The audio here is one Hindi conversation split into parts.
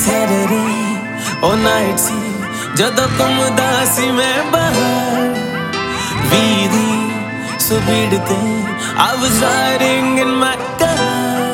Saturday or night सी जदों घुमदा सी मैं बाहर वीधी so भीड़ते I was riding in my car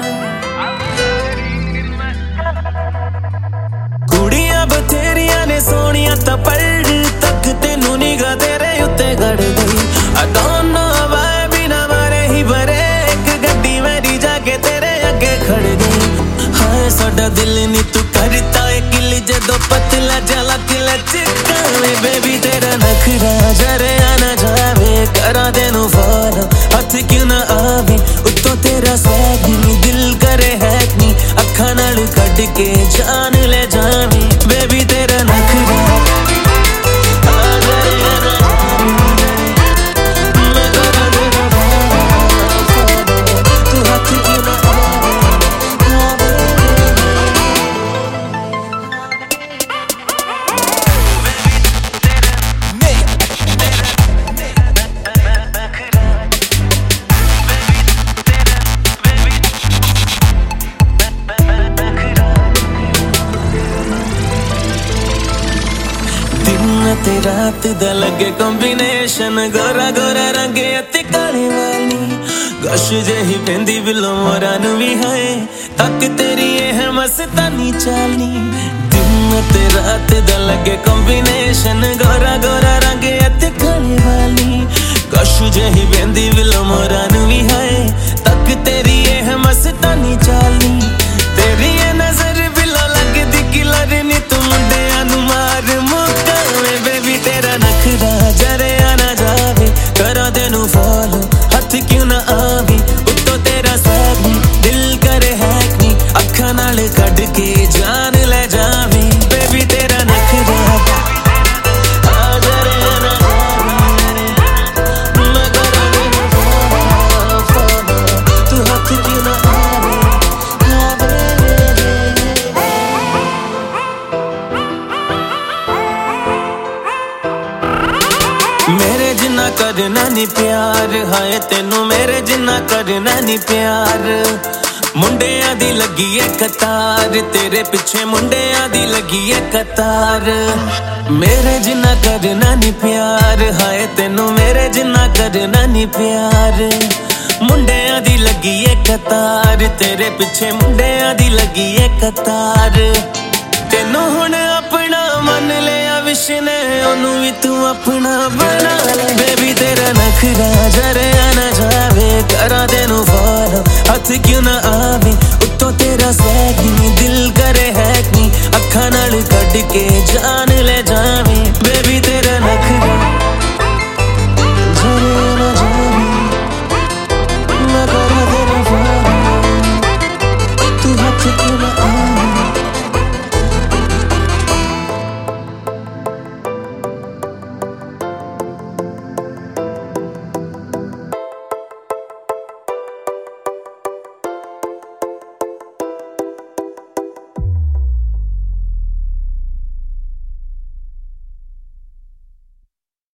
कुड़ियां बथेरियां ने सोनिया तां पढ़ तक तेनू निगाह तेरे उत्ते गड़ गई I don't know why बिना मारे ही भरे एक गड्डी मेरी जाके तेरे अगे खड़ गई हाय साडा दिल नी तू करता है किल जदों पतला जला किला चिकावे बेबी तेरा नखरा जरे आना जावे करा तेनू फॉलो हथ क्यों ना आवे उत्तों तेरा स्वैग नी दिल करे हैक नी अखां नाल कढ के जान ले जावे बेबी तेरा नखरा ते रात दा लगे कॉम्बिनेशन गोरा गोरा रंग अते काले वाली गश जही पेंदी बिलो मोरा नु भी है तक तेरी है मस्तानी चाली दिन ते रात दा लगे कॉम्बिनेशन गोरा गोरा रंग अते काले वाली गश जही पेंदी बिलो मोरा नु भी है तक तेरी है मस्तानी चाली तेरी नजर बिलो लगदी किलर नी तू मुंडियां नु मार मुकावे बेबी तेरा नखरा जरे आना जावे करा तेनू फॉलो हथ क्यों ना आवे उत्तों तेरा स्वैग नी दिल करे हैक नी अखां नाल कढ के जान ले जावे बेबी तेरा नखरा मेरे जिन्ना करना नी प्यार हाय तेनू मेरे जिन्ना करना नी प्यार मुंडियां दी लगी है कतार तेरे पीछे मुंडियां दी लगी है कतार मेरे जिन्ना करना नी प्यार हाय तेनू मेरे जिन्ना करना नी प्यार मुंडियां दी लगी है कतार तेरे पीछे मुंडियां दी लगी है कतार तेनू हुण अपना मन लिया विश ने ओनू भी तू अपना बना ले बेबी तेरा नखरा जरे आना जावे करा तेनू फॉलो हथ क्यों ना आवे उत्तों तेरा स्वैग नी दिल करे है